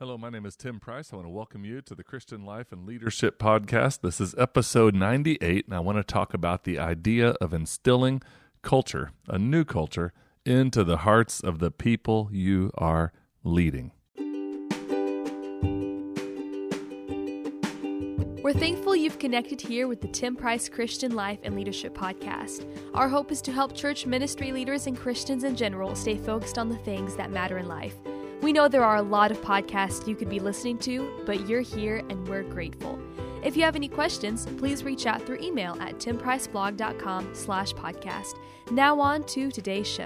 Hello, my name is Tim Price. I want to welcome you to the Christian Life and Leadership Podcast. This is episode 98, and I want to talk about the idea of instilling culture, a new culture, into the hearts of the people you are leading. We're thankful you've connected here with the Tim Price Christian Life and Leadership Podcast. Our hope is to help church ministry leaders and Christians in general stay focused on the things that matter in life. We know there are a lot of podcasts you could be listening to, but you're here and we're grateful. If you have any questions, please reach out through email at timpriceblog.com/podcast. Now on to today's show.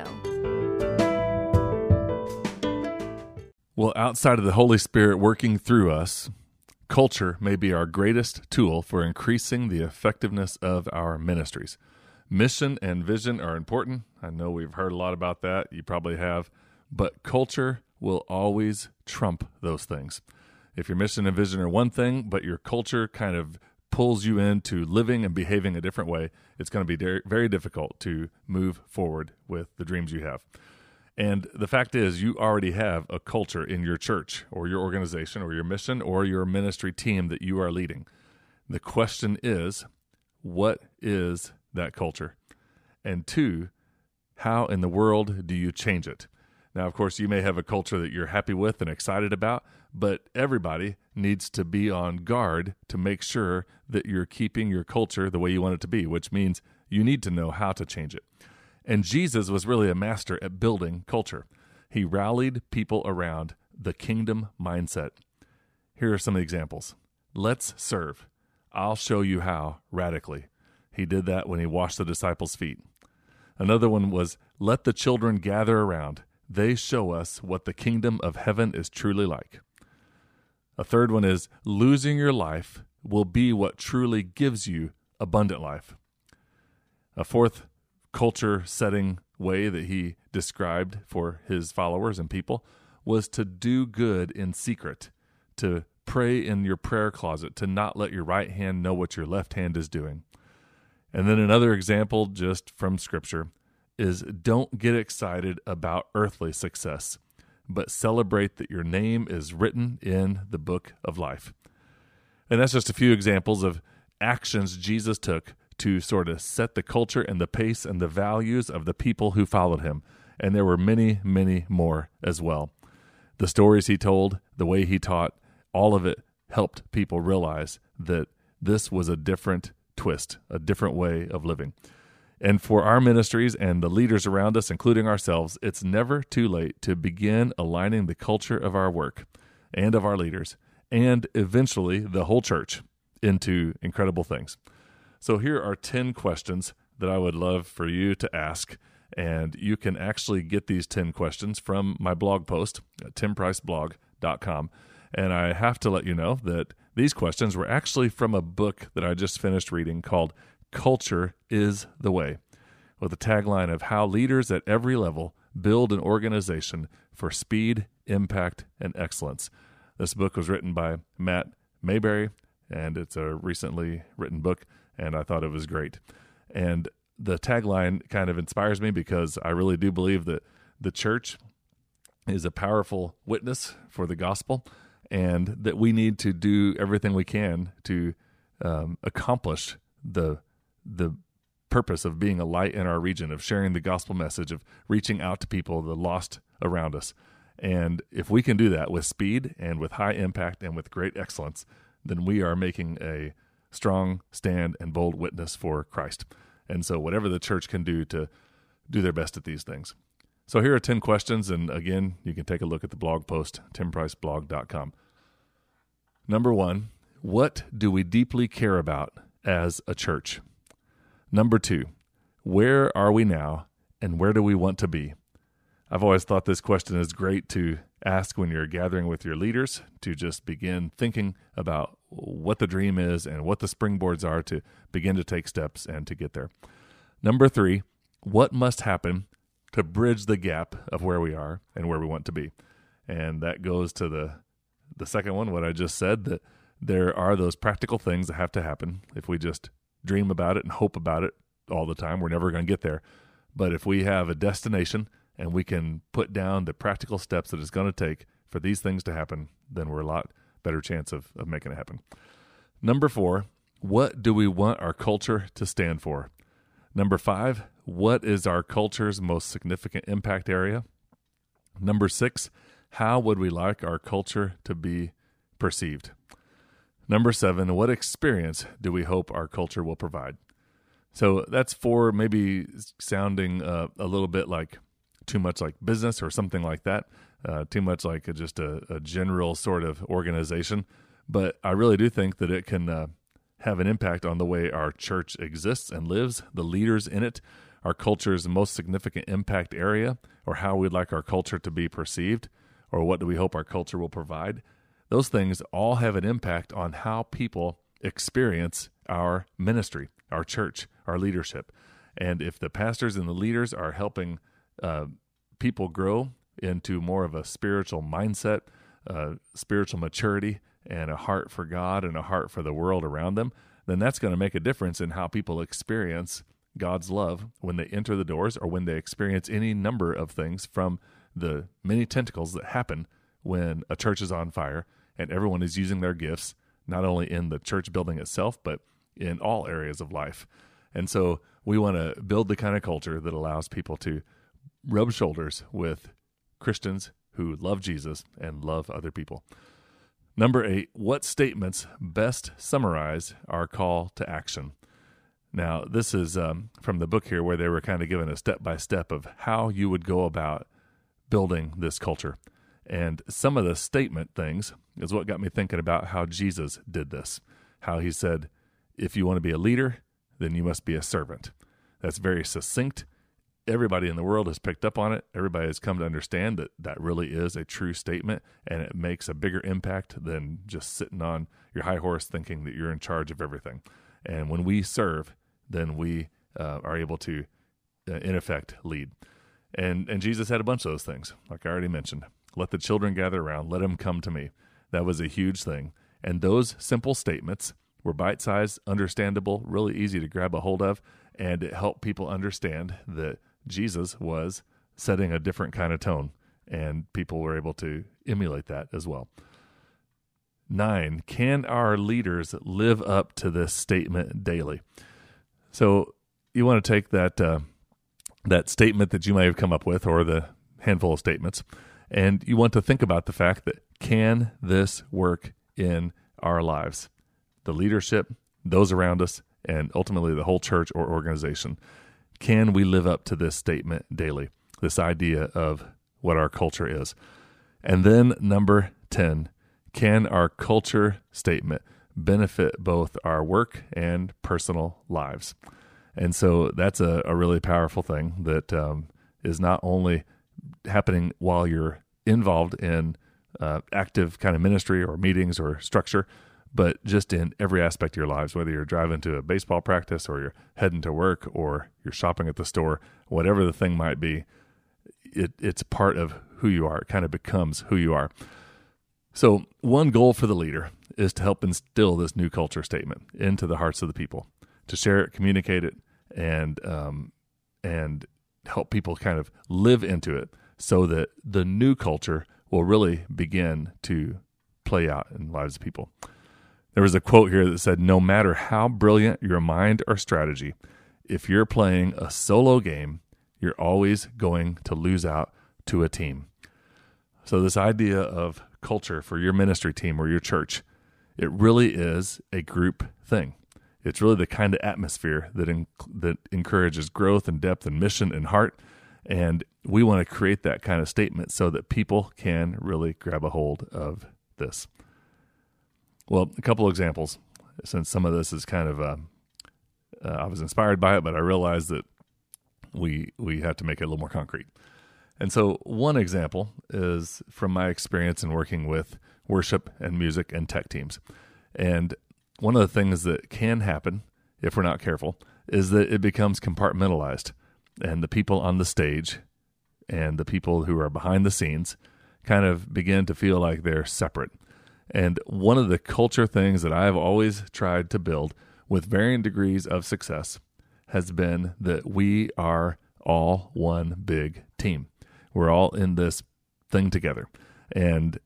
Well, outside of the Holy Spirit working through us, culture may be our greatest tool for increasing the effectiveness of our ministries. Mission and vision are important. I know we've heard a lot about that. You probably have. But culture will always trump those things. If your mission and vision are one thing, but your culture kind of pulls you into living and behaving a different way, it's going to be very difficult to move forward with the dreams you have. And the fact is, you already have a culture in your church or your organization or your mission or your ministry team that you are leading. The question is, what is that culture? And two, how in the world do you change it? Now, of course, you may have a culture that you're happy with and excited about, but everybody needs to be on guard to make sure that you're keeping your culture the way you want it to be, which means you need to know how to change it. And Jesus was really a master at building culture. He rallied people around the kingdom mindset. Here are some examples. Let's serve. I'll show you how radically. He did that when he washed the disciples' feet. Another one was, let the children gather around. They show us what the kingdom of heaven is truly like. A third one is, losing your life will be what truly gives you abundant life. A fourth culture setting way that he described for his followers and people was to do good in secret, to pray in your prayer closet, to not let your right hand know what your left hand is doing. And then another example just from Scripture is, don't get excited about earthly success, but celebrate that your name is written in the book of life. And that's just a few examples of actions Jesus took to sort of set the culture and the pace and the values of the people who followed him. And there were many, many more as well. The stories he told, the way he taught, all of it helped people realize that this was a different twist, a different way of living. And for our ministries and the leaders around us, including ourselves, it's never too late to begin aligning the culture of our work and of our leaders, and eventually the whole church, into incredible things. So here are 10 questions that I would love for you to ask, and you can actually get these 10 questions from my blog post at timpriceblog.com. And I have to let you know that these questions were actually from a book that I just finished reading called Culture is the Way, with a tagline of how leaders at every level build an organization for speed, impact, and excellence. This book was written by Matt Mayberry, and it's a recently written book, and I thought it was great. And the tagline kind of inspires me because I really do believe that the church is a powerful witness for the gospel, and that we need to do everything we can to accomplish the purpose of being a light in our region, of sharing the gospel message, of reaching out to people, the lost around us. And if we can do that with speed and with high impact and with great excellence, then we are making a strong stand and bold witness for Christ. And so whatever the church can do to do their best at these things. So here are 10 questions, and again, you can take a look at the blog post, timpriceblog.com. Number 1, what do we deeply care about as a church? Number 2, where are we now and where do we want to be? I've always thought this question is great to ask when you're gathering with your leaders, to just begin thinking about what the dream is and what the springboards are to begin to take steps and to get there. Number 3, what must happen to bridge the gap of where we are and where we want to be? And that goes to the second one, what I just said, that there are those practical things that have to happen. If we just dream about it and hope about it all the time, we're never going to get there. But if we have a destination and we can put down the practical steps that it's going to take for for these things to happen, then we're a lot better chance of making it happen. Number 4, what do we want our culture to stand for? Number 5, what is our culture's most significant impact area? Number 6, how would we like our culture to be perceived? Number 7, what experience do we hope our culture will provide? So that's 4, maybe sounding a little bit like too much like business or something like that, too much like just a general sort of organization. But I really do think that it can have an impact on the way our church exists and lives, the leaders in it, our culture's most significant impact area, or how we'd like our culture to be perceived, or what do we hope our culture will provide. Those things all have an impact on how people experience our ministry, our church, our leadership. And if the pastors and the leaders are helping people grow into more of a spiritual mindset, spiritual maturity, and a heart for God and a heart for the world around them, then that's going to make a difference in how people experience God's love when they enter the doors, or when they experience any number of things from the many tentacles that happen when a church is on fire and everyone is using their gifts, not only in the church building itself, but in all areas of life. And so we want to build the kind of culture that allows people to rub shoulders with Christians who love Jesus and love other people. Number 8, what statements best summarize our call to action? Now, this is from the book here, where they were kind of given a step-by-step of how you would go about building this culture. And some of the statement things is what got me thinking about how Jesus did this, how he said, if you want to be a leader, then you must be a servant. That's very succinct. Everybody in the world has picked up on it. Everybody has come to understand that that really is a true statement, and it makes a bigger impact than just sitting on your high horse thinking that you're in charge of everything. And when we serve, then we are able to, in effect, lead. And Jesus had a bunch of those things, like I already mentioned. Let the children gather around. Let them come to me. That was a huge thing. And those simple statements were bite-sized, understandable, really easy to grab a hold of, and it helped people understand that Jesus was setting a different kind of tone, and people were able to emulate that as well. 9, can our leaders live up to this statement daily? So you want to take that statement that you may have come up with, or the handful of statements, and you want to think about the fact that, can this work in our lives? The leadership, those around us, and ultimately the whole church or organization. Can we live up to this statement daily? This idea of what our culture is. And then number 10, can our culture statement benefit both our work and personal lives? And so that's a really powerful thing that is not only happening while you're involved in active kind of ministry or meetings or structure, but just in every aspect of your lives, whether you're driving to a baseball practice or you're heading to work or you're shopping at the store, whatever the thing might be, it's part of who you are. It kind of becomes who you are. So one goal for the leader is to help instill this new culture statement into the hearts of the people, to share it, communicate it, and help people kind of live into it so that the new culture will really begin to play out in the lives of people. There was a quote here that said, no matter how brilliant your mind or strategy, if you're playing a solo game, you're always going to lose out to a team. So this idea of culture for your ministry team or your church, it really is a group thing. It's really the kind of atmosphere that encourages growth and depth and mission and heart. And we want to create that kind of statement so that people can really grab a hold of this. Well, a couple examples, since some of this is kind of, I was inspired by it, but I realized that we have to make it a little more concrete. And so one example is from my experience in working with worship and music and tech teams. And one of the things that can happen, if we're not careful, is that it becomes compartmentalized. And the people on the stage and the people who are behind the scenes kind of begin to feel like they're separate. And one of the culture things that I've always tried to build with varying degrees of success has been that we are all one big team. We're all in this thing together. And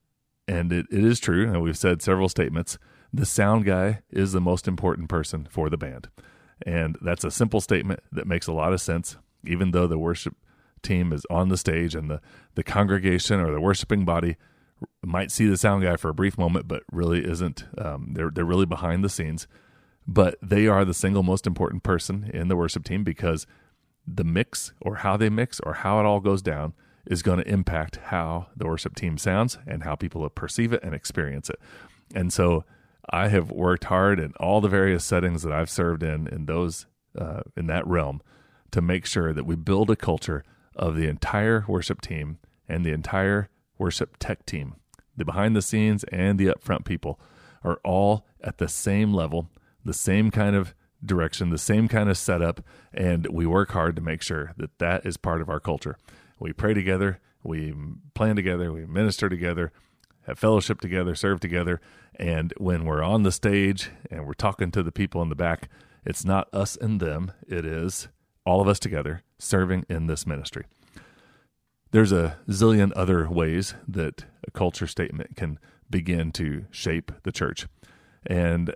And it is true, and we've said several statements, the sound guy is the most important person for the band. And that's a simple statement that makes a lot of sense, even though the worship team is on the stage and the congregation or the worshiping body might see the sound guy for a brief moment, but really isn't. They're really behind the scenes. But they are the single most important person in the worship team, because the mix or how they mix or how it all goes down is going to impact how the worship team sounds and how people perceive it and experience it. And so I have worked hard in all the various settings that I've served in those in that realm to make sure that we build a culture of the entire worship team and the entire worship tech team. The behind the scenes and the upfront people are all at the same level, the same kind of direction, the same kind of setup, and we work hard to make sure that that is part of our culture. We pray together, we plan together, we minister together, have fellowship together, serve together, and when we're on the stage and we're talking to the people in the back, it's not us and them, it is all of us together serving in this ministry. There's a zillion other ways that a culture statement can begin to shape the church. And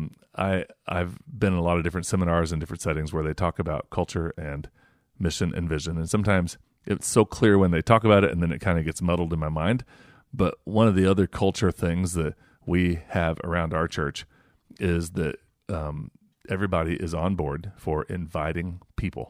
I've been in a lot of different seminars and different settings where they talk about culture and mission and vision. And sometimes it's so clear when they talk about it, and then it kind of gets muddled in my mind. But one of the other culture things that we have around our church is that everybody is on board for inviting people.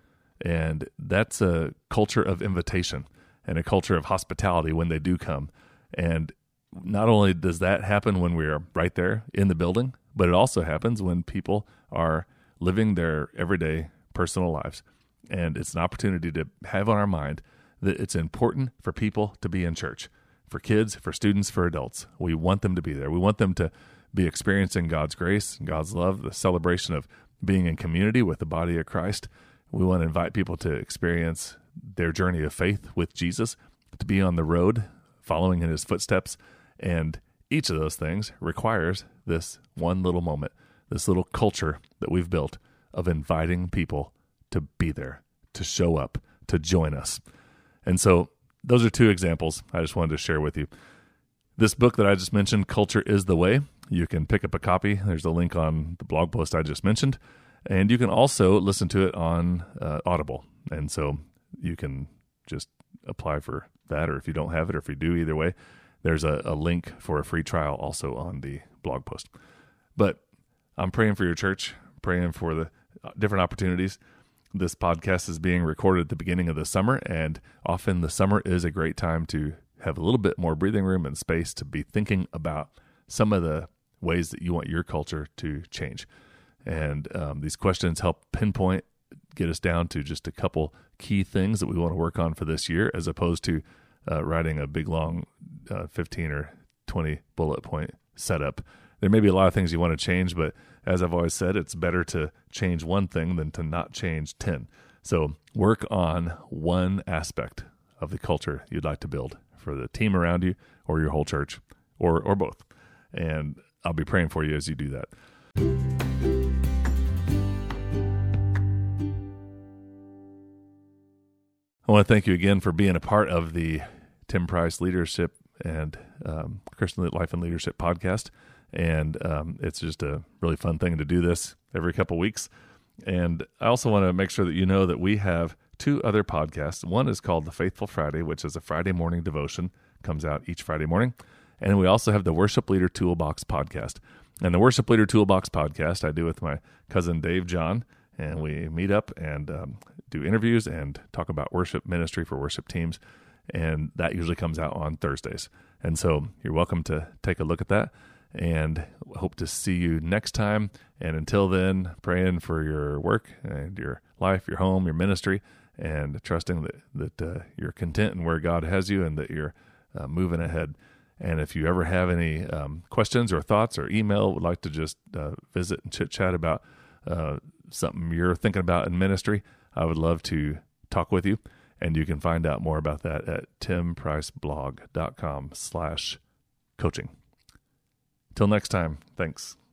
And that's a culture of invitation and a culture of hospitality when they do come. And not only does that happen when we're right there in the building, but it also happens when people are living their everyday personal lives. And it's an opportunity to have on our mind that it's important for people to be in church, for kids, for students, for adults. We want them to be there. We want them to be experiencing God's grace, God's love, the celebration of being in community with the body of Christ. We want to invite people to experience their journey of faith with Jesus, to be on the road, following in his footsteps. And each of those things requires this one little moment, this little culture that we've built of inviting people to be there, to show up, to join us. And so those are two examples I just wanted to share with you. This book that I just mentioned, Culture is the Way, you can pick up a copy. There's a link on the blog post I just mentioned. And you can also listen to it on Audible. And so you can just apply for that, or if you don't have it, or if you do, either way, there's a link for a free trial also on the blog post. But I'm praying for your church, praying for the different opportunities. This podcast is being recorded at the beginning of the summer, and often the summer is a great time to have a little bit more breathing room and space to be thinking about some of the ways that you want your culture to change. And these questions help pinpoint, get us down to just a couple key things that we want to work on for this year, as opposed to writing a big, long 15 or 20 bullet point setup. There may be a lot of things you want to change, but as I've always said, it's better to change one thing than to not change 10. So work on one aspect of the culture you'd like to build for the team around you or your whole church or both. And I'll be praying for you as you do that. I want to thank you again for being a part of the Tim Price Leadership and Christian Life and Leadership podcast. And it's just a really fun thing to do this every couple weeks. And I also want to make sure that you know that we have two other podcasts. One is called The Faithful Friday, which is a Friday morning devotion, comes out each Friday morning. And we also have the Worship Leader Toolbox podcast. And the Worship Leader Toolbox podcast I do with my cousin Dave John, and we meet up and do interviews and talk about worship ministry for worship teams. And that usually comes out on Thursdays. And so you're welcome to take a look at that. And hope to see you next time. And until then, praying for your work and your life, your home, your ministry, and trusting that you're content in where God has you and that you're moving ahead. And if you ever have any questions or thoughts or email, would like to just visit and chit-chat about something you're thinking about in ministry, I would love to talk with you. And you can find out more about that at timpriceblog.com/coaching. Till next time, thanks.